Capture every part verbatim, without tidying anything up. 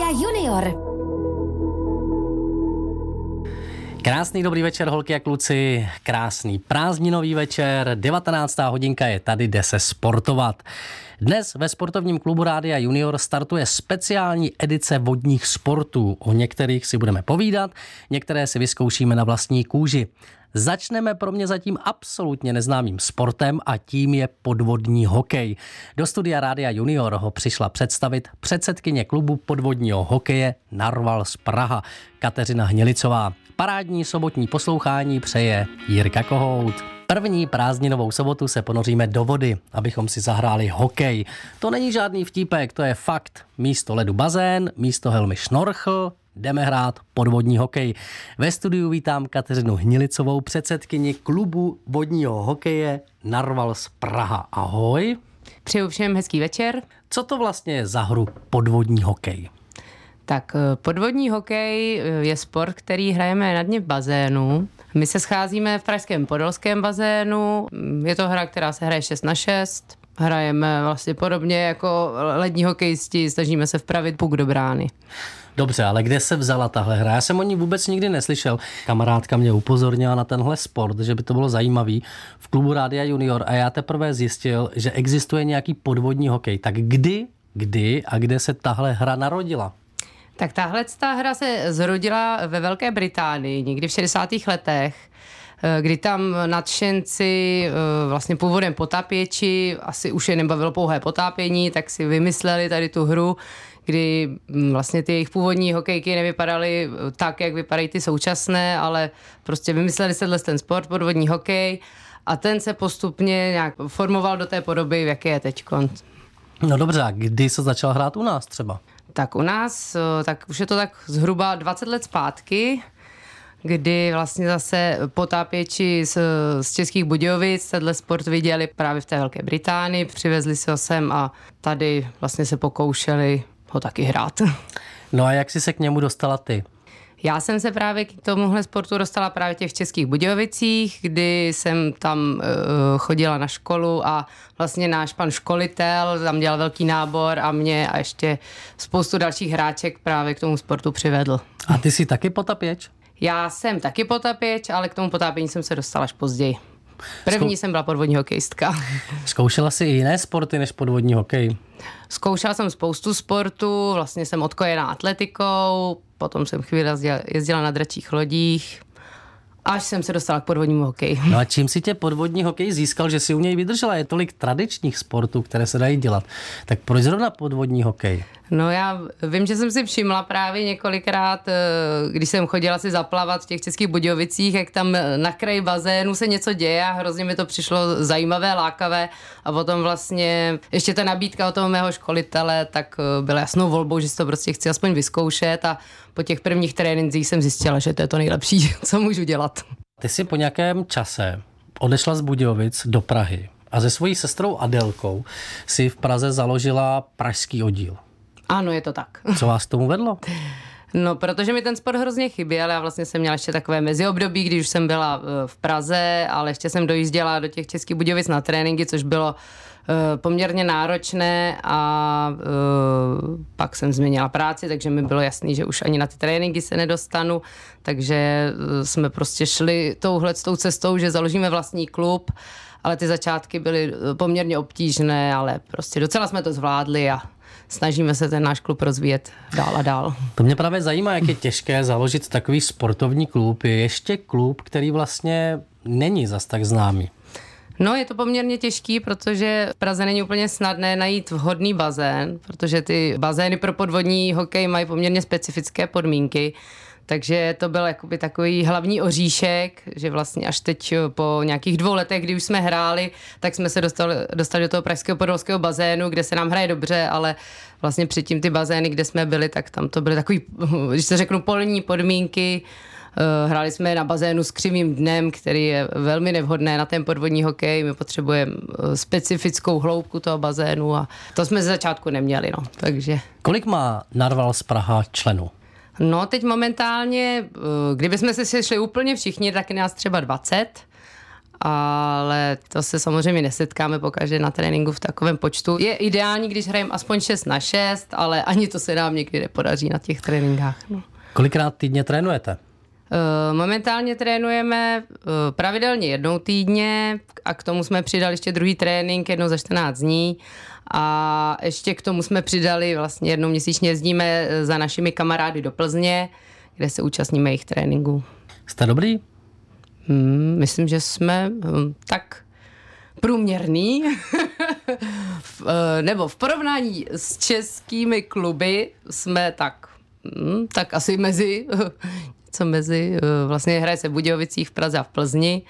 Junior. Krásný dobrý večer, holky a kluci, krásný prázdninový večer, devatenáctá hodinka je tady, jde se sportovat. Dnes ve sportovním klubu Rádia Junior startuje speciální edice vodních sportů. O některých si budeme povídat, některé si vyzkoušíme na vlastní kůži. Začneme pro mě zatím absolutně neznámým sportem a tím je podvodní hokej. Do studia Rádia Junior ho přišla představit předsedkyně klubu podvodního hokeje Narvals Praha, Kateřina Hnělicová. Parádní sobotní poslouchání přeje Jirka Kohout. První prázdninovou sobotu se ponoříme do vody, abychom si zahráli hokej. To není žádný vtípek, to je fakt. Místo ledu bazén, místo helmy šnorchl, jdeme hrát podvodní hokej. Ve studiu vítám Kateřinu Hnělicovou, předsedkyni klubu vodního hokeje Narvals Praha. Ahoj. Přeju všem hezký večer. Co to vlastně je za hru podvodní hokej? Tak podvodní hokej je sport, který hrajeme na dně v bazénu. My se scházíme v pražském podolském bazénu. Je to hra, která se hraje šest na šest. Hrajeme vlastně podobně jako lední hokejisti, snažíme se vpravit puk do brány. Dobře, ale kde se vzala tahle hra? Já jsem o ní vůbec nikdy neslyšel. Kamarádka mě upozornila na tenhle sport, že by to bylo zajímavý v klubu Rádia Junior a já teprve zjistil, že existuje nějaký podvodní hokej. Tak kdy, kdy a kde se tahle hra narodila? Tak tahle ta hra se zrodila ve Velké Británii někdy v šedesátých letech, kdy tam nadšenci, vlastně původem potápěči, asi už je nebavilo pouhé potápění, tak si vymysleli tady tu hru, kdy vlastně ty jejich původní hokejky nevypadaly tak, jak vypadají ty současné, ale prostě vymysleli se ten sport, podvodní hokej, a ten se postupně nějak formoval do té podoby, v jaké je teďkon. No dobře, a kdy se začal hrát u nás třeba? Tak u nás, tak už je to tak zhruba dvacet let zpátky, kdy vlastně zase potápěči z, z Českých Budějovic tenhle sport viděli právě v té Velké Británii, přivezli si ho sem a tady vlastně se pokoušeli ho taky hrát. No a jak jsi se k němu dostala ty? Já jsem se právě k tomuhle sportu dostala právě těch v Českých Budějovicích, kdy jsem tam uh, chodila na školu a vlastně náš pan školitel tam dělal velký nábor a mě a ještě spoustu dalších hráček právě k tomu sportu přivedl. A ty jsi taky potapěč? Já jsem taky potapěč, ale k tomu potápění jsem se dostala až později. První Zkou... jsem byla podvodní hokejistka. Zkoušela jsi i jiné sporty než podvodní hokej? Zkoušela jsem spoustu sportů, vlastně jsem odkojená atletikou, potom jsem chvíli jezdila, jezdila na dračích lodích, až jsem se dostala k podvodnímu hokeji. No a čím si tě podvodní hokej získal, že si u něj vydržela? Je tolik tradičních sportů, které se dají dělat. Tak proč zrovna podvodní hokej? No já vím, že jsem si všimla právě několikrát, když jsem chodila si zaplavat v těch Českých Budějovicích, jak tam na kraji bazénu se něco děje a hrozně mi to přišlo zajímavé, lákavé a potom vlastně ještě ta nabídka od toho mého školitele tak byla jasnou volbou, že si to prostě chci aspoň vyzkoušet a po těch prvních trénincích jsem zjistila, že to je to nejlepší, co můžu dělat. Ty jsi po nějakém čase odešla z Budějovic do Prahy a se svojí sestrou Adelkou si v Praze založila pražský oddíl. Ano, je to tak. Co vás k tomu vedlo? No, protože mi ten sport hrozně chyběl. Já vlastně jsem měla ještě takové meziobdobí, když už jsem byla v Praze, ale ještě jsem dojížděla do těch Českých Budějovic na tréninky, což bylo poměrně náročné a uh, pak jsem změnila práci, takže mi bylo jasný, že už ani na ty tréninky se nedostanu, takže jsme prostě šli touhletou cestou, že založíme vlastní klub, ale ty začátky byly poměrně obtížné, ale prostě docela jsme to zvládli a snažíme se ten náš klub rozvíjet dál a dál. To mě právě zajímá, jak je těžké založit takový sportovní klub. Je ještě klub, který vlastně není zas tak známý. No, je to poměrně těžký, protože v Praze není úplně snadné najít vhodný bazén, protože ty bazény pro podvodní hokej mají poměrně specifické podmínky. Takže to byl jakoby takový hlavní oříšek, že vlastně až teď po nějakých dvou letech, kdy už jsme hráli, tak jsme se dostali, dostali do toho pražského podolského bazénu, kde se nám hraje dobře, ale vlastně předtím ty bazény, kde jsme byli, tak tam to byly takový, když se řeknu, polní podmínky. Hráli jsme na bazénu s křivým dnem, který je velmi nevhodné na ten podvodní hokej. My potřebujeme specifickou hloubku toho bazénu a to jsme ze začátku neměli. No. Takže... Kolik má Narvals Praha členů? No teď momentálně, kdybychom se sešli úplně všichni, tak je nás třeba dvacet ale to se samozřejmě nesetkáme pokaždé na tréninku v takovém počtu. Je ideální, když hrajeme aspoň šest na šest, ale ani to se nám někdy nepodaří na těch tréninkách. No. Kolikrát týdně trénujete? Momentálně trénujeme pravidelně jednou týdně a k tomu jsme přidali ještě druhý trénink jednou za čtrnáct dní a ještě k tomu jsme přidali vlastně jednou měsíčně jezdíme za našimi kamarády do Plzně, kde se účastníme jejich tréninků. Jste dobrý? Hmm, myslím, že jsme hm, tak průměrný, v, nebo v porovnání s českými kluby jsme tak, hm, tak asi mezi... co mezi, vlastně hraje se v Budějovicích, v Praze a v Plzni.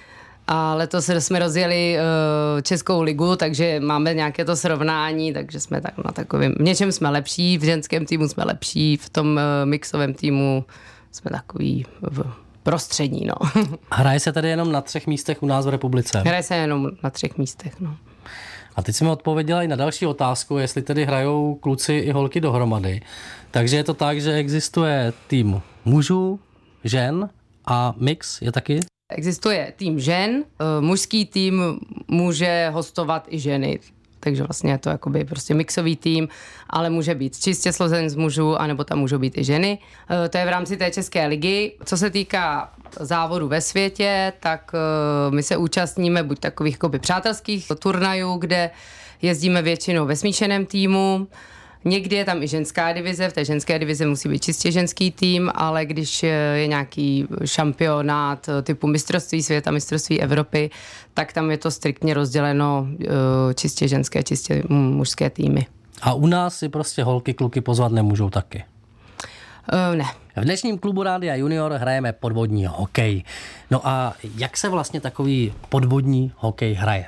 A letos jsme rozjeli Českou ligu, takže máme nějaké to srovnání, takže jsme tak na takovém, v něčem jsme lepší, v ženském týmu jsme lepší, v tom mixovém týmu jsme takový prostřední, no. Hraje se tedy jenom na třech místech u nás v republice? Hraje se jenom na třech místech, no. A teď jsme odpověděla i na další otázku, jestli tedy hrajou kluci i holky dohromady. Takže je to tak, že existuje tým mužů, žen a mix je taky? Existuje tým žen, mužský tým může hostovat i ženy. Takže vlastně je to jakoby prostě mixový tým, ale může být čistě složen z mužů, anebo tam můžou být i ženy. To je v rámci té České ligy. Co se týká závodů ve světě, tak my se účastníme buď takových jakoby přátelských turnajů, kde jezdíme většinou ve smíšeném týmu. Někdy je tam i ženská divize, v té ženské divizi musí být čistě ženský tým, ale když je nějaký šampionát typu mistrovství světa, mistrovství Evropy, tak tam je to striktně rozděleno čistě ženské, čistě mužské týmy. A u nás si prostě holky, kluky pozvat nemůžou taky? Uh, ne. V dnešním klubu Rádia Junior hrajeme podvodní hokej. No a jak se vlastně takový podvodní hokej hraje?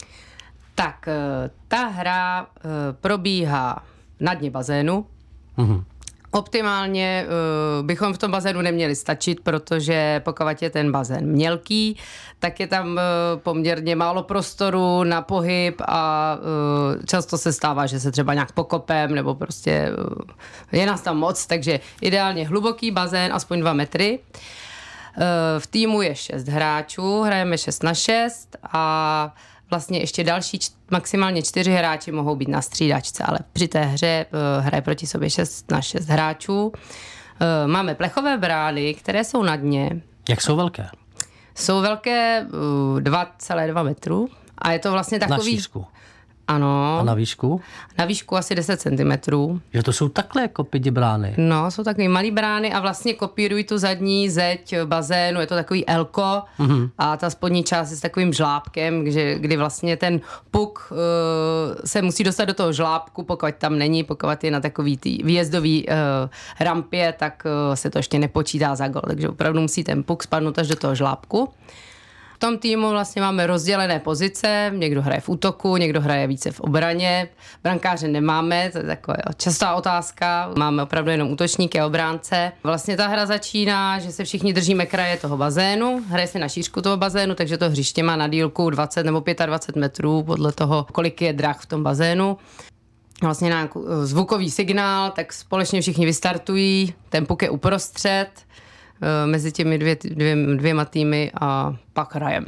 Tak ta hra probíhá na dně bazénu. Mm-hmm. Optimálně uh, bychom v tom bazénu neměli stačit, protože pokud je ten bazén mělký, tak je tam uh, poměrně málo prostoru na pohyb a uh, často se stává, že se třeba nějak pokopem nebo prostě uh, je nás tam moc, takže ideálně hluboký bazén, aspoň dva metry. Uh, v týmu je šest hráčů, hrajeme šest na šest a vlastně ještě další maximálně čtyři hráči mohou být na střídačce, ale při té hře uh, hraje proti sobě šest na šest hráčů. Uh, máme plechové brány, které jsou na dně. Jak jsou velké? Jsou velké uh, dva celé dva metru a je to vlastně takový... Na šířku? Ano. A na výšku? Na výšku asi deset centimetrů. Že to jsou takhle jako pidi brány? No, jsou takový malý brány a vlastně kopírují tu zadní zeď bazénu, je to takový elko mm-hmm. a ta spodní část je s takovým žlábkem, že, kdy vlastně ten puk uh, se musí dostat do toho žlábku, pokud tam není, pokud je na takový tý výjezdový uh, rampě, tak uh, se to ještě nepočítá za gol, takže opravdu musí ten puk spadnout až do toho žlábku. V tom týmu vlastně máme rozdělené pozice, někdo hraje v útoku, někdo hraje více v obraně, brankáře nemáme, to je taková častá otázka, máme opravdu jenom útočníky a obránce. Vlastně ta hra začíná, že se všichni držíme kraje toho bazénu, hraje se na šířku toho bazénu, takže to hřiště má na délku dvacet nebo dvacet pět metrů podle toho, kolik je drah v tom bazénu. Vlastně nějaký zvukový signál, tak společně všichni vystartují, ten puk je uprostřed, mezi těmi dvě, dvě, dvěma týmy a pak hrajem.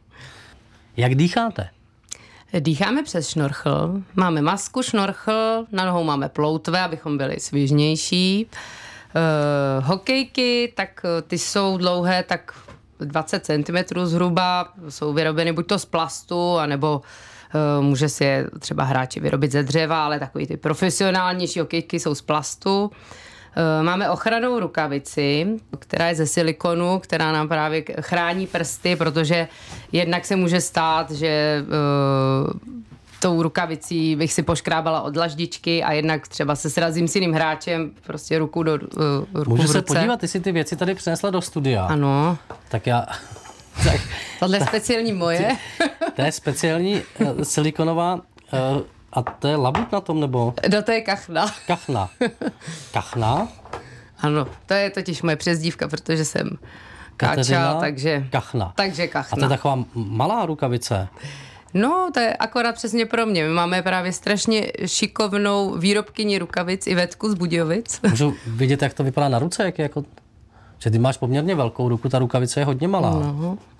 Jak dýcháte? Dýcháme přes šnorchl. Máme masku, šnorchl, na nohou máme ploutve, abychom byli svižnější. Uh, hokejky, tak ty jsou dlouhé tak dvacet centimetrů zhruba, jsou vyrobeny buď to z plastu, anebo uh, může si je třeba hráči vyrobit ze dřeva, ale takový ty profesionálnější hokejky jsou z plastu. Máme ochrannou rukavici, která je ze silikonu, která nám právě chrání prsty, protože jednak se může stát, že uh, tou rukavicí bych si poškrábala od dlaždičky a jednak třeba se srazím s jiným hráčem prostě ruku do uh, ruku Můžu v ruce. se podívat, ty si ty věci tady přinesla do studia. Ano. Tak já... Tak, Tohle je speciální moje. To je speciální uh, silikonová... Uh, A to je labut na tom, nebo? No to je kachna. Kachna. Kachna? Ano, to je totiž moje přezdívka, protože jsem Kateřina káča, takže... Kachna. Takže kachna. A to je taková malá rukavice. No, to je akorát přesně pro mě. My máme právě strašně šikovnou výrobkyni rukavic Ivetku z Budějovic. Můžu vidět, jak to vypadá na ruce? Jak je jako... Že ty máš poměrně velkou ruku, ta rukavice je hodně malá. No.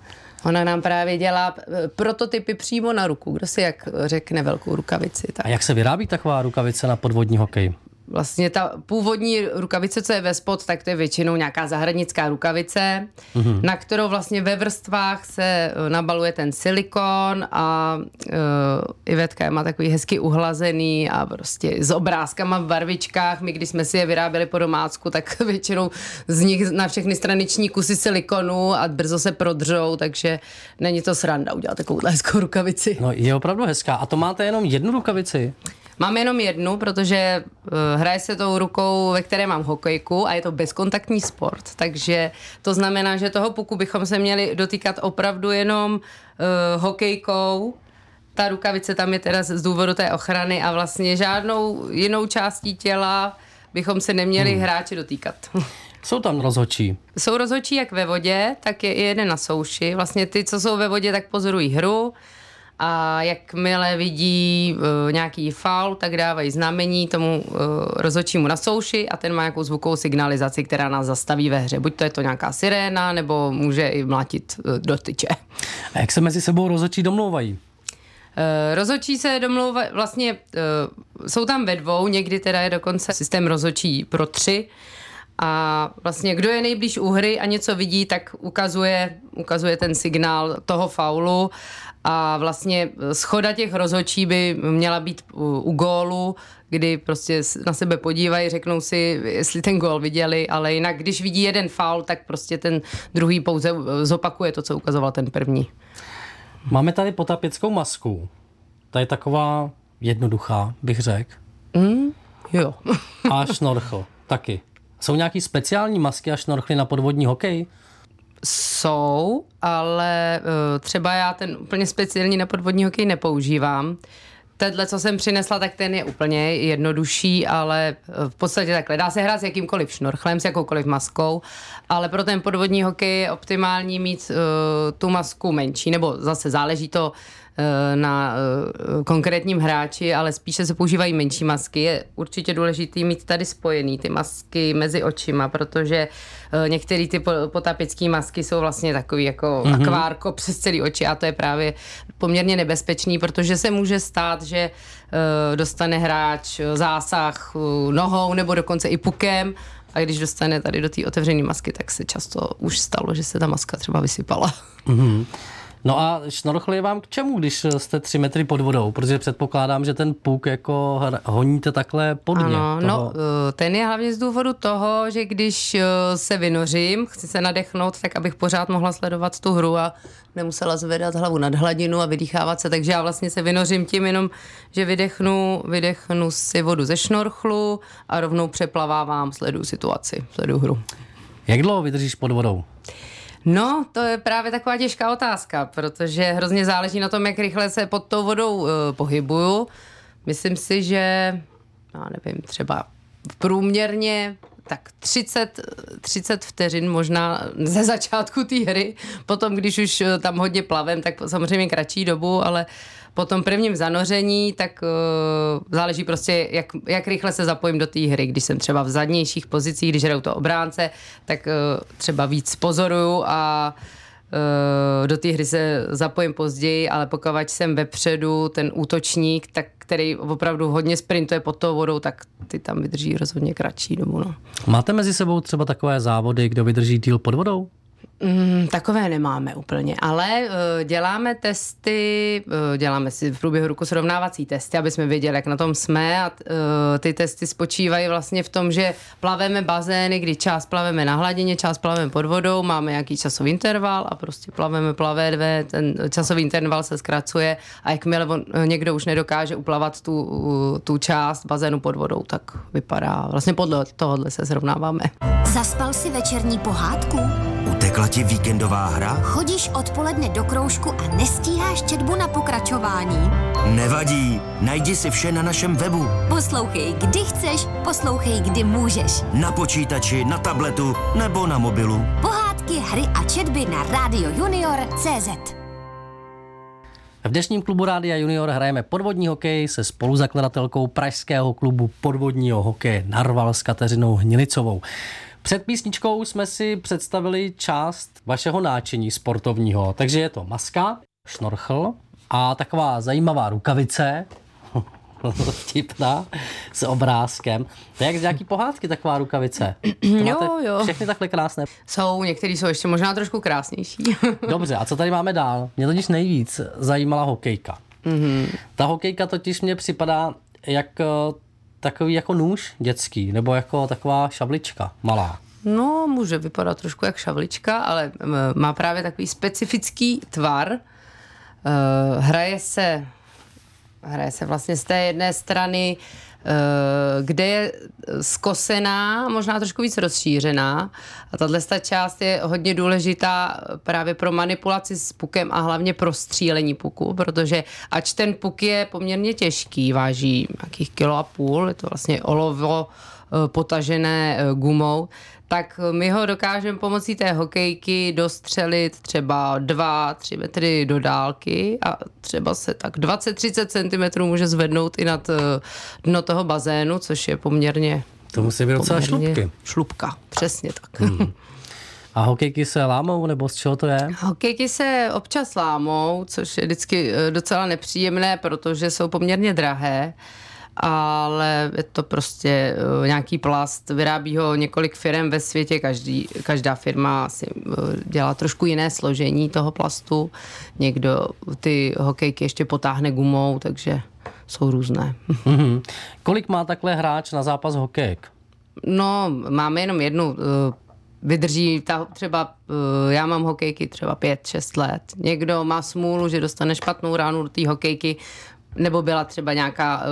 Ona nám právě dělá prototypy přímo na ruku, kdo si jak řekne velkou rukavici. Tak. A jak se vyrábí taková rukavice na podvodní hokej? Vlastně ta původní rukavice, co je ve spod, tak to je většinou nějaká zahradnická rukavice, mm-hmm. na kterou vlastně ve vrstvách se nabaluje ten silikon a uh, Ivetka je má takový hezky uhlazený a prostě s obrázkama v barvičkách. My, když jsme si je vyráběli po domácku, tak většinou z nich na všechny straniční kusy silikonu a brzo se prodřou, takže není to sranda udělat takovou hezkou rukavici. No, je opravdu hezká. A to máte jenom jednu rukavici? Mám jenom jednu, protože uh, hraje se tou rukou, ve které mám hokejku a je to bezkontaktní sport, takže to znamená, že toho puku bychom se měli dotýkat opravdu jenom uh, hokejkou. Ta rukavice tam je teda z důvodu té ochrany a vlastně žádnou jinou částí těla bychom se neměli hmm. hráči dotýkat. Jsou tam rozhodčí? Jsou rozhodčí jak ve vodě, tak je i jeden na souši. Vlastně ty, co jsou ve vodě, tak pozorují hru. A jakmile vidí uh, nějaký faul, tak dávají znamení tomu uh, rozhodčímu na souši a ten má nějakou zvukovou signalizaci, která nás zastaví ve hře. Buď to je to nějaká siréna, nebo může i mlátit uh, do tyče. A jak se mezi sebou rozhodčí domlouvají? Uh, rozhodčí se domlouvají, vlastně uh, jsou tam ve dvou, někdy teda je dokonce systém rozhodčí pro tři. A vlastně kdo je nejblíž u hry a něco vidí, tak ukazuje, ukazuje ten signál toho faulu. A vlastně shoda těch rozhodčí by měla být u, u gólu, kdy prostě na sebe podívají, řeknou si, jestli ten gól viděli, ale jinak, když vidí jeden faul, tak prostě ten druhý pouze zopakuje to, co ukazoval ten první. Máme tady potapěckou masku. Ta je taková jednoduchá, bych řekl. Mm, jo. A šnorchl taky. Jsou nějaký speciální masky a šnorchly na podvodní hokej? Jsou, ale uh, třeba já ten úplně speciální na podvodní hokej nepoužívám. Tenhle, co jsem přinesla, tak ten je úplně jednodušší, ale v podstatě takhle. Dá se hrát s jakýmkoliv šnorchlem, s jakoukoliv maskou, ale pro ten podvodní hokej je optimální mít uh, tu masku menší, nebo zase záleží to uh, na uh, konkrétním hráči, ale spíše se používají menší masky. Je určitě důležité mít tady spojený ty masky mezi očima, protože uh, některé ty potapické masky jsou vlastně takový jako mm-hmm. akvárko přes celý oči a to je právě poměrně nebezpečný, protože se může stát, že uh, dostane hráč zásah uh, nohou nebo dokonce i pukem a když dostane tady do té otevřené masky, tak se často už stalo, že se ta maska třeba vysypala. Mm-hmm. No a šnorchl je vám k čemu, když jste tři metry pod vodou? Protože předpokládám, že ten puk jako honíte takhle pod mě. Ano, toho... no ten je hlavně z důvodu toho, že když se vynořím, chci se nadechnout, tak abych pořád mohla sledovat tu hru a nemusela zvedat hlavu nad hladinu a vydýchávat se. Takže já vlastně se vynořím tím jenom, že vydechnu, vydechnu si vodu ze šnorchlu a rovnou přeplavávám, sleduju situaci, sleduju hru. Jak dlouho vydržíš pod vodou? No, to je právě taková těžká otázka, protože hrozně záleží na tom, jak rychle se pod tou vodou uh, pohybuju. Myslím si, že, já nevím, třeba průměrně tak třicet, třicet vteřin možná ze začátku té hry. Potom, když už tam hodně plavem, tak samozřejmě kratší dobu, ale po tom prvním zanoření, tak uh, záleží prostě, jak, jak rychle se zapojím do té hry. Když jsem třeba v zadnějších pozicích, když hraju to obránce, tak uh, třeba víc pozoruju a uh, do té hry se zapojím později, ale pokud jsem vepředu, ten útočník, tak, který opravdu hodně sprintuje pod tou vodou, tak ty tam vydrží rozhodně kratší dobu. No. Máte mezi sebou třeba takové závody, kdo vydrží díl pod vodou? Mm, takové nemáme úplně, ale uh, děláme testy, uh, děláme si v průběhu roku srovnávací testy, aby jsme věděli, jak na tom jsme a uh, ty testy spočívají vlastně v tom, že plaveme bazény, kdy část plaveme na hladině, část plaveme pod vodou, máme nějaký časový interval a prostě plaveme plavé dvě, ten časový interval se zkracuje a jakmile on, někdo už nedokáže uplavat tu, uh, tu část bazénu pod vodou, tak vypadá, vlastně podle tohohle se srovnáváme. Zaspal si večerní pohádku? Utekla ti víkendová hra? Chodíš odpoledne do kroužku a nestíháš četbu na pokračování? Nevadí, najdi si vše na našem webu. Poslouchej, kdy chceš, poslouchej, kdy můžeš. Na počítači, na tabletu nebo na mobilu. Pohádky, hry a četby na Radio Junior tečka cé zet. V dnešním klubu Rádia Junior hrajeme podvodní hokej se spoluzakladatelkou pražského klubu podvodního hokeje Narval s Kateřinou Hnilicovou. Před písničkou jsme si představili část vašeho náčiní sportovního, takže je to maska, šnorchl a taková zajímavá rukavice, vtipná, s obrázkem. To je jak z nějaký pohádky taková rukavice. Jo, jo. Všechny takhle krásné. Jsou, některý jsou ještě možná trošku krásnější. Dobře, a co tady máme dál? Mě totiž nejvíc zajímala hokejka. Mm-hmm. Ta hokejka totiž mně připadá jak takový jako nůž dětský, nebo jako taková šavlička malá. No, může vypadat trošku jak šavlička, ale má právě takový specifický tvar. Hraje se, hraje se vlastně z té jedné strany, kde je skosená, možná trošku víc rozšířená. A tato část je hodně důležitá právě pro manipulaci s pukem a hlavně pro střílení puku, protože ač ten puk je poměrně těžký, váží nějakých kilo a půl, je to vlastně olovo potažené gumou, tak my ho dokážeme pomocí té hokejky dostřelit třeba dva, tři metry do dálky a třeba se tak dvacet třicet centimetrů může zvednout i nad dno toho bazénu, což je poměrně... To musí být docela šlupky. Šlupka, přesně tak. Hmm. A hokejky se lámou, nebo z čeho to je? Hokejky se občas lámou, což je vždycky docela nepříjemné, protože jsou poměrně drahé. Ale je to prostě nějaký plast, vyrábí ho několik firem ve světě, každý, každá firma si dělá trošku jiné složení toho plastu, někdo ty hokejky ještě potáhne gumou, takže jsou různé. Mm-hmm. Kolik má takhle hráč na zápas hokejek? No, máme jenom jednu, vydrží ta, třeba, já mám hokejky třeba pět šest let, někdo má smůlu, že dostane špatnou ránu do té hokejky, nebo byla třeba nějaká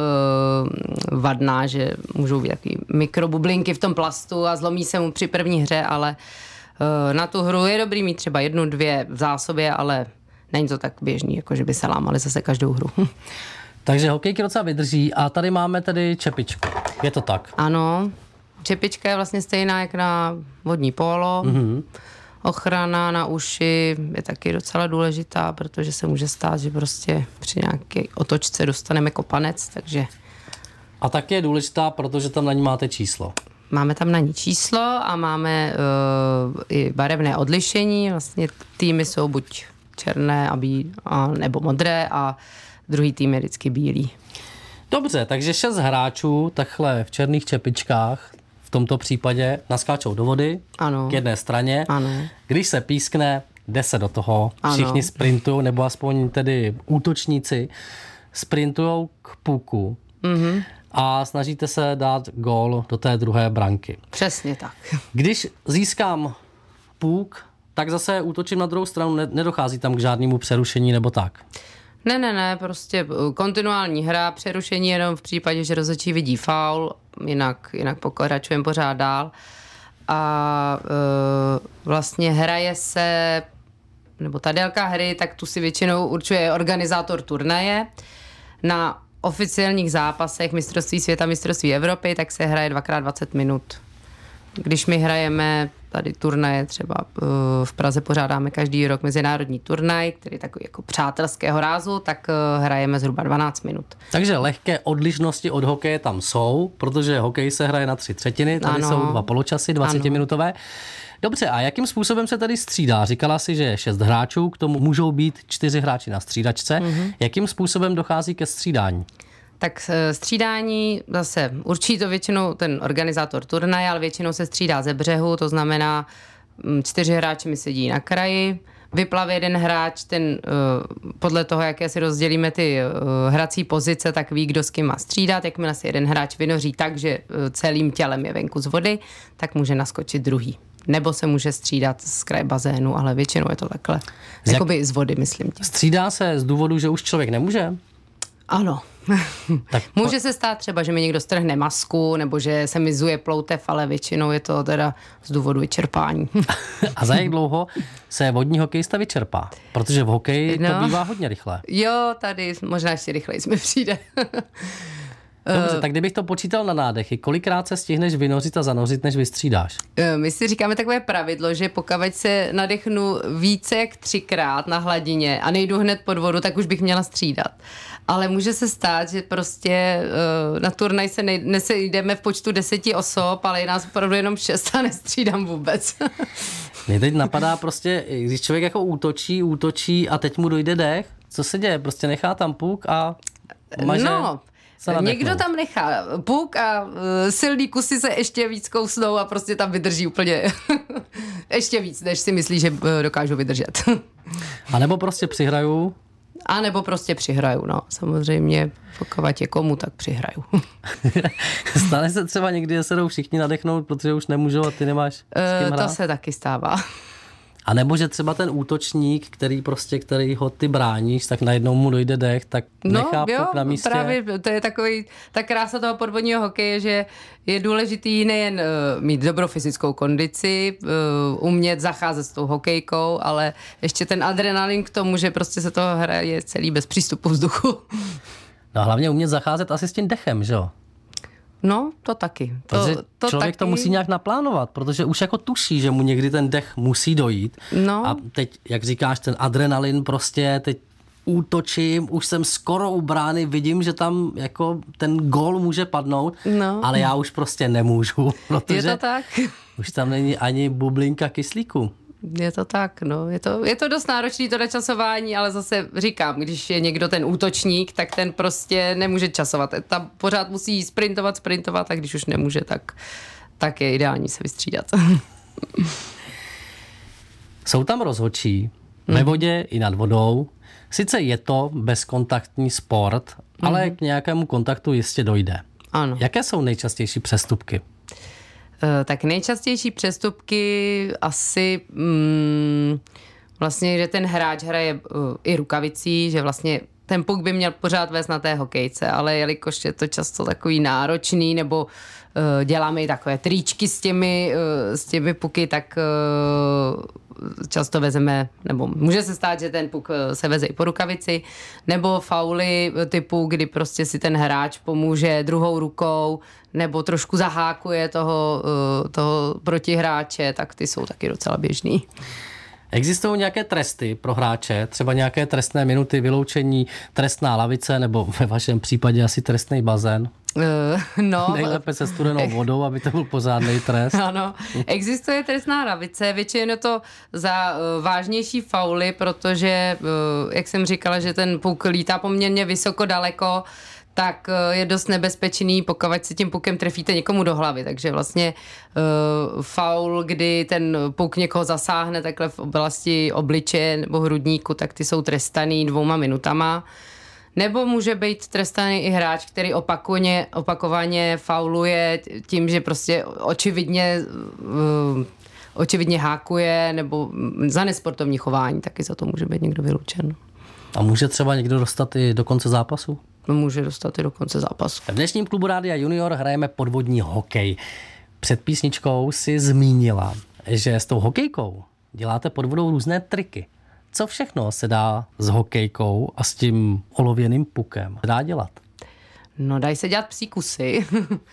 uh, vadná, že můžou být takový mikrobublinky v tom plastu a zlomí se mu při první hře, ale uh, na tu hru je dobrý mít třeba jednu, dvě v zásobě, ale není to tak běžný, jako že by se lámali zase každou hru. Takže hokejky docela vydrží a tady máme tedy čepičku. Je to tak? Ano, čepička je vlastně stejná jak na vodní pólo. Mm-hmm. Ochrana na uši je taky docela důležitá, protože se může stát, že prostě při nějaké otočce dostaneme kopanec, takže... A taky je důležitá, protože tam na ní máte číslo. Máme tam na ní číslo a máme uh, i barevné odlišení. Vlastně týmy jsou buď černé a bí, a, nebo modré a druhý tým je vždycky bílý. Dobře, takže šest hráčů takhle v černých čepičkách v tomto případě naskáčou do vody, ano, k jedné straně. Ano. Když se pískne, jde se do toho. Ano. Všichni sprintují, nebo aspoň tedy útočníci sprintují k puku mm-hmm. a snažíte se dát gól do té druhé branky. Přesně tak. Když získám puk, tak zase útočím na druhou stranu, nedochází tam k žádnému přerušení nebo tak. Ne, ne, ne, prostě kontinuální hra, přerušení jenom v případě, že rozhodčí vidí faul, jinak, jinak pokračujeme pořád dál. A e, vlastně hraje se, nebo ta délka hry, tak tu si většinou určuje organizátor turnaje. Na oficiálních zápasech mistrovství světa, mistrovství Evropy, tak se hraje dvakrát dvacet minut. Když my hrajeme tady turnaje, třeba v Praze pořádáme každý rok mezinárodní turnaj, který je takový jako přátelského rázu, tak hrajeme zhruba dvanáct minut. Takže lehké odlišnosti od hokeje tam jsou, protože hokej se hraje na tři třetiny, tady ano. jsou dva poločasy, dvacetiminutové. Dobře, a jakým způsobem se tady střídá? Říkala si, že je šest hráčů, k tomu můžou být čtyři hráči na střídačce. Mm-hmm. Jakým způsobem dochází ke střídání? Tak střídání zase určí to většinou ten organizátor turnaje, ale většinou se střídá ze břehu, to znamená čtyři hráči mi sedí na kraji, vyplave jeden hráč, ten podle toho, jaké si rozdělíme ty hrací pozice, tak ví, kdo s kým má střídat. Jakmile si jeden hráč vynoří tak, že celým tělem je venku z vody, tak může naskočit druhý. Nebo se může střídat z kraje bazénu, ale většinou je to takhle. Z Jakoby jak... z vody, myslím tě. Střídá se z důvodu, že už člověk nemůže? Ano. Tak po... Může se stát třeba, že mi někdo strhne masku, nebo že se mi zuje ploutev, ale většinou je to teda z důvodu vyčerpání. A za jak dlouho se vodní hokejista vyčerpá? Protože v hokeji no. to bývá hodně rychle. Jo, tady možná ještě rychleji jsme přijde. Dobře, tak kdybych to počítal na nádechy, kolikrát se stihneš vynořit a zanořit, než vystřídáš? My si říkáme takové pravidlo, že pokud se nadechnu více jak třikrát na hladině a nejdu hned pod vodu, tak už bych měla střídat. Ale může se stát, že prostě na turnaj se nej, nesejdeme v počtu deseti osob, ale je nás opravdu jenom šest a nestřídám vůbec. Mě teď napadá prostě, když člověk jako útočí, útočí a teď mu dojde dech, co se děje? Prostě nechá tam puk a maže... No, někdo tam nechá puk a uh, silný kusy se ještě víc kousnou a prostě tam vydrží úplně ještě víc, než si myslí, že uh, dokážou vydržet. A nebo prostě přihraju. A nebo prostě přihraju, no. Samozřejmě, pokud je komu, tak přihraju. Stane se třeba někdy, že se jdou všichni nadechnout, protože už nemůžou a ty nemáš s kým hrát? To se taky stává. A nebo že třeba ten útočník, který prostě, který ho ty bráníš, tak najednou mu dojde dech, tak nechá no, jo, puk na místě. Právě to je takový, ta krása toho podvodního hokeje, že je důležitý nejen uh, mít dobrou fyzickou kondici, uh, umět zacházet s tou hokejkou, ale ještě ten adrenalin k tomu, že prostě se toho hraje celý bez přístupu vzduchu. No a hlavně umět zacházet asi s tím dechem, že jo? No, to taky. To, protože to člověk taky... to musí nějak naplánovat, protože už jako tuší, že mu někdy ten dech musí dojít. No. A teď, jak říkáš, ten adrenalin prostě, teď útočím, už jsem skoro u brány, vidím, že tam jako ten gól může padnout, no. ale já už prostě nemůžu, protože je to tak. už tam není ani bublinka kyslíku. Je to tak, no. Je to, je to dost náročný to načasování, ale zase říkám, když je někdo ten útočník, tak ten prostě nemůže časovat. Tam pořád musí sprintovat, sprintovat a když už nemůže, tak, tak je ideální se vystřídat. Jsou tam rozhodčí ve vodě i nad vodou. Sice je to bezkontaktní sport, ale k nějakému kontaktu jistě dojde. Ano. Jaké jsou nejčastější přestupky? Tak nejčastější přestupky asi mm, vlastně, že ten hráč hraje uh, i rukavicí, že vlastně ten puk by měl pořád vést na té hokejce, ale jelikož je to často takový náročný, nebo uh, děláme i takové tričky s těmi, uh, s těmi puky, tak uh, často vezeme, nebo může se stát, že ten puk se veze i po rukavici, nebo fauly typu, kdy prostě si ten hráč pomůže druhou rukou, nebo trošku zahákuje toho, toho protihráče, tak ty jsou taky docela běžný. Existují nějaké tresty pro hráče, třeba nějaké trestné minuty, vyloučení, trestná lavice, nebo ve vašem případě asi trestný bazén? Uh, no, Nejlépe se studenou vodou, aby to byl pořádný trest. Ano, existuje trestná lavice, většinou je to za uh, vážnější fauly, protože, uh, jak jsem říkala, že ten puk lítá poměrně vysoko, daleko, tak uh, je dost nebezpečný, pokud se tím pukem trefíte někomu do hlavy. Takže vlastně uh, faul, kdy ten puk někoho zasáhne takhle v oblasti obličeje nebo hrudníku, tak ty jsou trestaný dvouma minutama. Nebo může být trestaný i hráč, který opakovaně, opakovaně fauluje tím, že prostě očividně, uh, očividně hákuje, nebo za nesportovní chování, taky za to může být někdo vyloučen. A může třeba někdo dostat i do konce zápasu? Může dostat i do konce zápasu. V dnešním klubu Rádia Junior hrajeme podvodní hokej. Před písničkou si zmínila, že s tou hokejkou děláte pod vodou různé triky. Co všechno se dá s hokejkou a s tím olověným pukem dá dělat? No, dají se dělat psí kusy.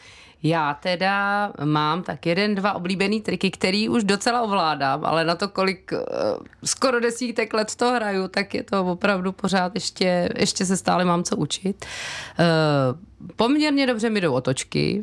Já teda mám tak jeden, dva oblíbený triky, který už docela ovládám, ale na to, kolik uh, skoro desítek let to hraju, tak je to opravdu pořád ještě, ještě se stále mám co učit. Uh, Poměrně dobře mi jdou otočky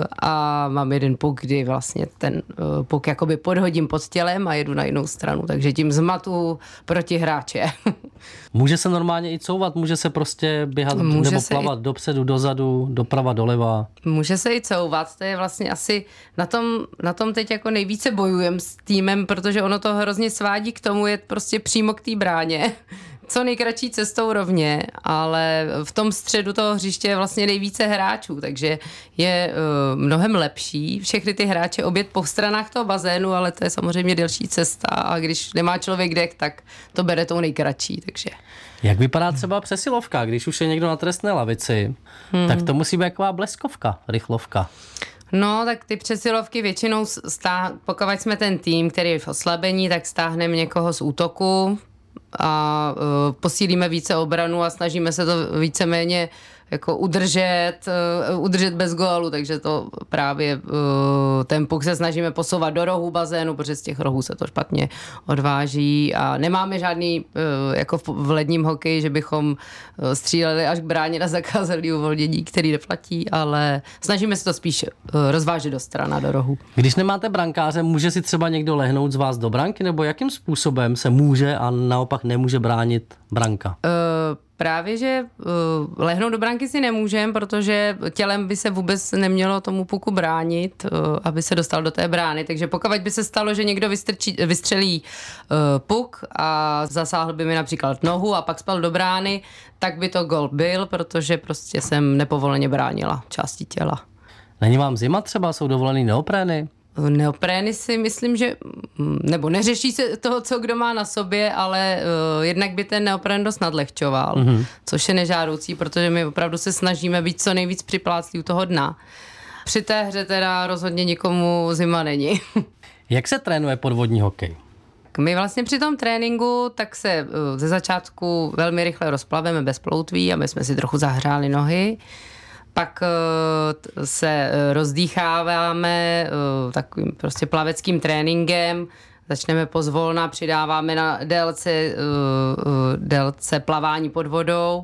a mám jeden puk, kdy vlastně ten puk jakoby podhodím pod tělem a jedu na jinou stranu, takže tím zmatu proti hráče. Může se normálně i couvat, může se prostě běhat může nebo plavat i... dopředu, dozadu, doprava, doleva. Může se i couvat, to je vlastně asi na tom, na tom teď jako nejvíce bojujem s týmem, protože ono to hrozně svádí k tomu, je prostě přímo k té bráně. Co nejkratší cestou rovně, ale v tom středu toho hřiště je vlastně nejvíce hráčů, takže je uh, mnohem lepší všechny ty hráče obět po stranách toho bazénu, ale to je samozřejmě delší cesta a když nemá člověk dek, tak to bere tou nejkratší, takže... Jak vypadá třeba přesilovka, když už je někdo na trestné lavici, hmm. tak to musí být taková bleskovka, rychlovka. No, tak ty přesilovky většinou, stá... pokud jsme ten tým, který je v oslabení, tak stáhneme někoho z útoku, a uh, posílíme více obranu a snažíme se to víceméně jako udržet, uh, udržet bez gólu, takže to právě uh, ten puk se snažíme posouvat do rohu bazénu, protože z těch rohů se to špatně odváží a nemáme žádný, uh, jako v, v ledním hokeji, že bychom uh, stříleli až k bráně a zakázali uvolnění, který neplatí, ale snažíme se to spíš uh, rozvážet do strana, do rohu. Když nemáte brankáře, může si třeba někdo lehnout z vás do branky, nebo jakým způsobem se může a naopak nemůže bránit branka? Uh, Právě, že uh, lehnout do branky si nemůžeme, protože tělem by se vůbec nemělo tomu puku bránit, uh, aby se dostal do té brány. Takže pokud by se stalo, že někdo vystrčí, vystřelí uh, puk a zasáhl by mi například nohu a pak spal do brány, tak by to gol byl, protože prostě jsem nepovoleně bránila části těla. Není vám zima třeba, jsou dovolený neoprény? Neoprény si myslím, že nebo neřeší se toho, co kdo má na sobě, ale uh, jednak by ten neoprén dost nadlehčoval, mm-hmm. což je nežádoucí, protože my opravdu se snažíme být co nejvíc připláclí u toho dna. Při té hře teda rozhodně nikomu zima není. Jak se trénuje podvodní hokej? My vlastně při tom tréninku tak se uh, ze začátku velmi rychle rozplaveme bez ploutví, aby jsme si trochu zahřáli nohy. Pak uh, se rozdýcháváme uh, takovým prostě plaveckým tréninkem, začneme pozvolna, přidáváme na délce, uh, uh, délce plavání pod vodou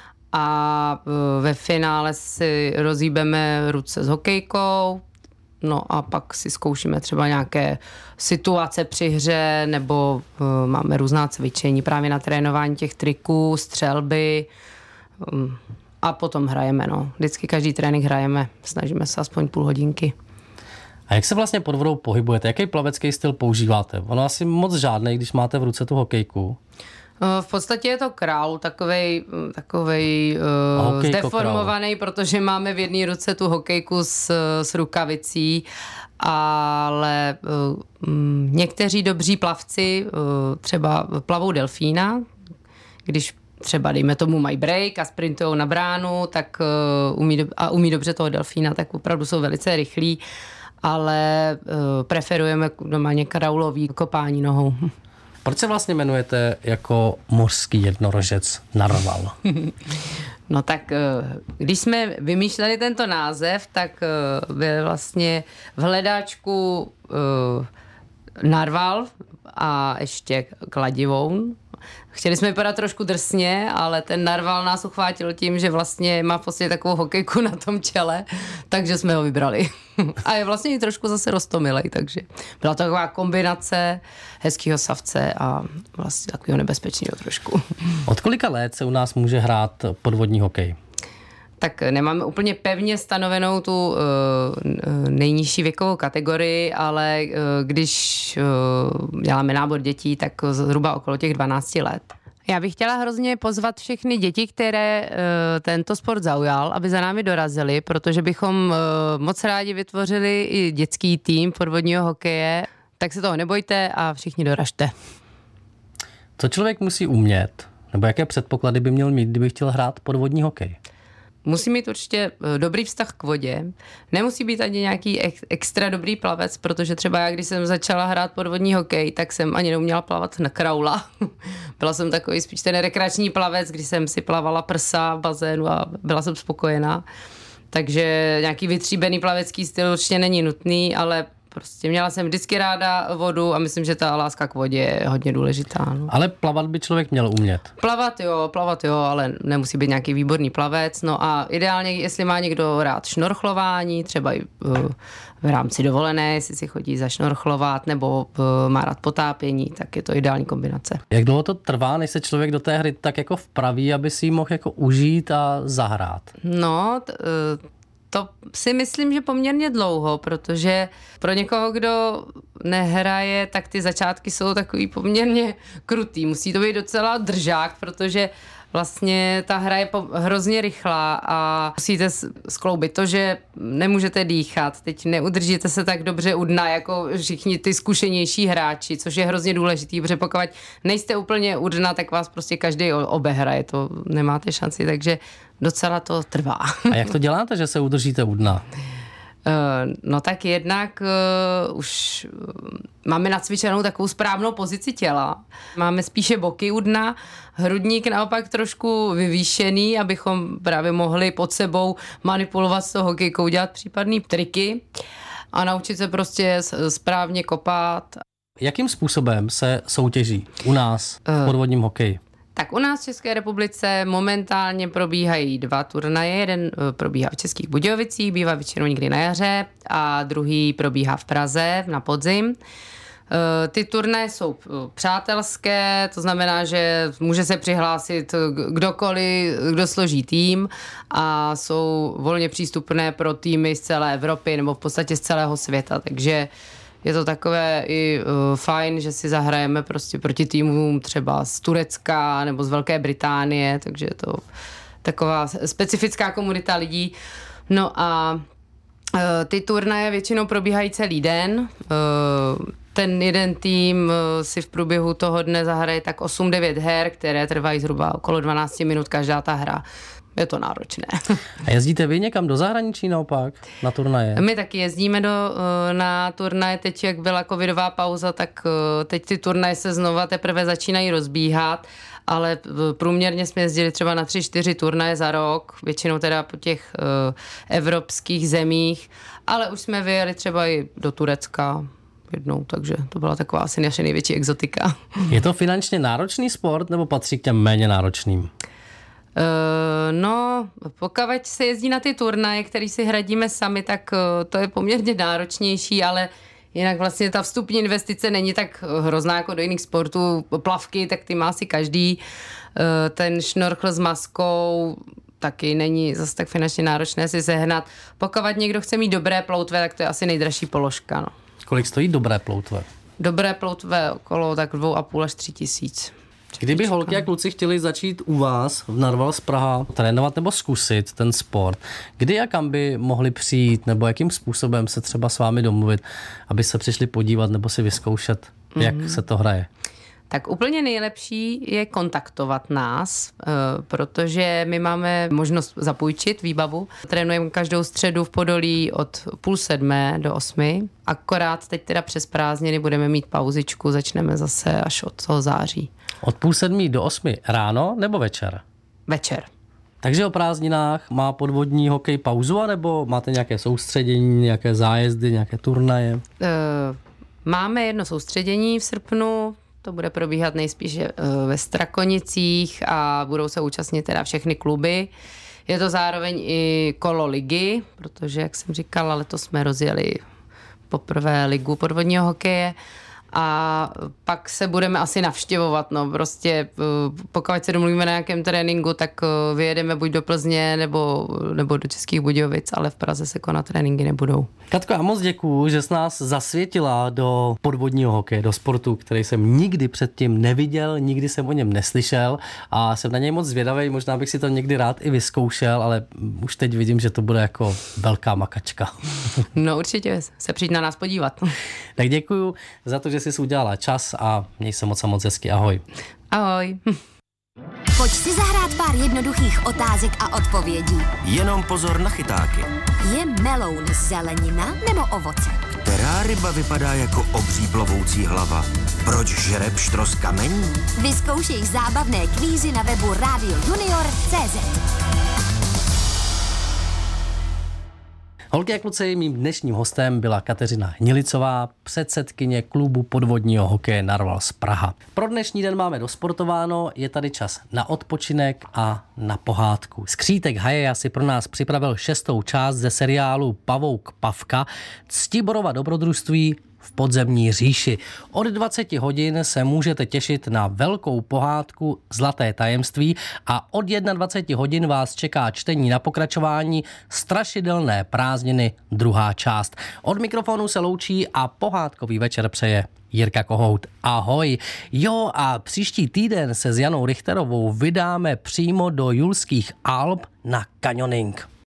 a uh, ve finále si rozhýbeme ruce s hokejkou, no a pak si zkoušíme třeba nějaké situace při hře nebo uh, máme různá cvičení právě na trénování těch triků, střelby, um, a potom hrajeme, no. Vždycky každý trénink hrajeme, snažíme se aspoň půl hodinky. A jak se vlastně pod vodou pohybujete? Jaký plavecký styl používáte? Ono asi moc žádnej, když máte v ruce tu hokejku. V podstatě je to kraul, takovej, takovej uh, zdeformovaný, protože máme v jedné ruce tu hokejku s, s rukavicí, ale uh, někteří dobří plavci uh, třeba plavou delfína, když třeba dejme tomu mají break a sprintujou na bránu, tak uh, umí, do, a umí dobře toho delfína, tak opravdu jsou velice rychlí, ale uh, preferujeme normálně kraulový kopání nohou. Proč se vlastně jmenujete jako mořský jednorožec narval? No tak, uh, když jsme vymýšleli tento název, tak uh, byl vlastně v hledáčku uh, narval a ještě kladivoun. Chtěli jsme vypadat trošku drsně, ale ten narval nás uchvátil tím, že vlastně má v podstatě takovou hokejku na tom čele, takže jsme ho vybrali. A je vlastně i trošku zase roztomilej, takže byla to taková kombinace hezkýho savce a vlastně takového nebezpečného trošku. Od kolika let se u nás může hrát podvodní hokej? Tak nemáme úplně pevně stanovenou tu uh, nejnižší věkovou kategorii, ale uh, když uh, děláme nábor dětí, tak zhruba okolo těch dvanácti let. Já bych chtěla hrozně pozvat všechny děti, které uh, tento sport zaujal, aby za námi dorazili, protože bychom uh, moc rádi vytvořili i dětský tým podvodního hokeje, tak se toho nebojte a všichni doražte. Co člověk musí umět, nebo jaké předpoklady by měl mít, kdyby chtěl hrát podvodní hokej? Musí mít určitě dobrý vztah k vodě. Nemusí být ani nějaký extra dobrý plavec, protože třeba já, když jsem začala hrát podvodní hokej, tak jsem ani neuměla plavat na kraula. Byla jsem takový spíš ten rekreační plavec, kdy jsem si plavala prsa v bazénu a byla jsem spokojená. Takže nějaký vytříbený plavecký styl určitě není nutný, ale prostě měla jsem vždycky ráda vodu a myslím, že ta láska k vodě je hodně důležitá. No. Ale plavat by člověk měl umět. Plavat jo, plavat jo, ale nemusí být nějaký výborný plavec. No a ideálně, jestli má někdo rád šnorchlování, třeba i v rámci dovolené, jestli si chodí zašnorchlovat, nebo má rád potápění, tak je to ideální kombinace. Jak dlouho to trvá, než se člověk do té hry tak jako vpraví, aby si ji mohl jako užít a zahrát? No, t- To si myslím, že poměrně dlouho, protože pro někoho, kdo nehraje, tak ty začátky jsou takový poměrně krutý. Musí to být docela držák, protože vlastně ta hra je hrozně rychlá a musíte skloubit to, že nemůžete dýchat. Teď neudržíte se tak dobře u dna, jako všichni ty zkušenější hráči, což je hrozně důležitý, protože pokud nejste úplně u dna, tak vás prostě každý obehraje, to nemáte šanci, takže docela to trvá. A jak to děláte, že se udržíte u dna? No tak jednak uh, už máme nacvičenou takovou správnou pozici těla. Máme spíše boky u dna, hrudník naopak trošku vyvýšený, abychom právě mohli pod sebou manipulovat s tou hokejkou, dělat případný triky a naučit se prostě správně kopat. Jakým způsobem se soutěží u nás v podvodním hokeji? Tak u nás v České republice momentálně probíhají dva turnaje. Jeden probíhá v Českých Budějovicích, bývá většinou někdy na jaře, a druhý probíhá v Praze na podzim. Ty turnaje jsou přátelské, to znamená, že může se přihlásit kdokoliv, kdo složí tým, a jsou volně přístupné pro týmy z celé Evropy nebo v podstatě z celého světa, takže je to takové i uh, fajn, že si zahrajeme prostě proti týmům třeba z Turecka nebo z Velké Británie, takže je to taková specifická komunita lidí. No a uh, ty turnaje většinou probíhají celý den. Uh, ten jeden tým uh, si v průběhu toho dne zahraje tak osm devět her, které trvají zhruba okolo dvanáct minut každá ta hra. Je to náročné. A jezdíte vy někam do zahraničí naopak na turnaje? My taky jezdíme do, na turnaje. Teď, jak byla covidová pauza, tak teď ty turnaje se znova teprve začínají rozbíhat, ale průměrně jsme jezdili třeba na tři, čtyři turnaje za rok, většinou teda po těch uh, evropských zemích, ale už jsme vyjeli třeba i do Turecka jednou, takže to byla taková asi naše největší exotika. Je to finančně náročný sport nebo patří k těm méně náročným? No, pokud se jezdí na ty turnaje, které si hradíme sami, tak to je poměrně náročnější, ale jinak vlastně ta vstupní investice není tak hrozná jako do jiných sportů. Plavky, tak ty má si každý. Ten šnorchl s maskou taky není zase tak finančně náročné si sehnat. Pokud někdo chce mít dobré ploutve, tak to je asi nejdražší položka. No. Kolik stojí dobré ploutve? Dobré ploutve okolo tak dvou a půl až tři tisíc. Kdyby holky a kluci chtěli začít u vás v Narvals Praha trénovat nebo zkusit ten sport, kdy a kam by mohli přijít, nebo jakým způsobem se třeba s vámi domluvit, aby se přišli podívat nebo si vyzkoušet, jak mm-hmm. se to hraje? Tak úplně nejlepší je kontaktovat nás, protože my máme možnost zapůjčit výbavu. Trénujeme každou středu v Podolí od půl sedmé do osmi. Akorát teď teda přes prázdniny budeme mít pauzičku, začneme zase až od toho září. Od půl sedmí do osmi ráno nebo večer? Večer. Takže o prázdninách má podvodní hokej pauzu, anebo máte nějaké soustředění, nějaké zájezdy, nějaké turnaje? Máme jedno soustředění v srpnu. To bude probíhat nejspíše ve Strakonicích a budou se účastnit teda všechny kluby. Je to zároveň i kolo ligy, protože, jak jsem říkala, letos jsme rozjeli poprvé ligu podvodního hokeje. A pak se budeme asi navštěvovat, no prostě pokud se domluvíme na nějakém tréninku, tak vyjedeme buď do Plzně nebo, nebo do Českých Budějovic, ale v Praze se konat tréninky nebudou. Katko, já moc děkuju, že jsi nás zasvětila do podvodního hokeje, do sportu, který jsem nikdy předtím neviděl, nikdy jsem o něm neslyšel a jsem na něj moc zvědavý, možná bych si to někdy rád i vyzkoušel, ale už teď vidím, že to bude jako velká makačka. No určitě se přijď na nás podívat. Tak děkuju za to, že jsi udělala čas a měj se moc a moc hezky. Ahoj. Ahoj. Pojď si zahrát pár jednoduchých otázek a odpovědí. Jenom pozor na chytáky. Je meloun zelenina nebo ovoce? Která ryba vypadá jako obří plovoucí hlava? Proč žere pštros kamení? Vyzkoušej zábavné kvízy na webu radio junior tečka cé zet. Holky a kluci, mým dnešním hostem byla Kateřina Hnilicová, předsedkyně klubu podvodního hokeje Narvals Praha. Pro dnešní den máme dosportováno, je tady čas na odpočinek a na pohádku. Skřítek Hajeja si pro nás připravil šestou část ze seriálu Pavouk Pavka, Ctiborova dobrodružství v podzemní říši. Od dvaceti hodin se můžete těšit na velkou pohádku Zlaté tajemství a od dvaceti jedna hodin vás čeká čtení na pokračování Strašidelné prázdniny druhá část. Od mikrofonu se loučí a pohádkový večer přeje Jirka Kohout. Ahoj. Jo, a příští týden se s Janou Richterovou vydáme přímo do Julských Alp na kanioning.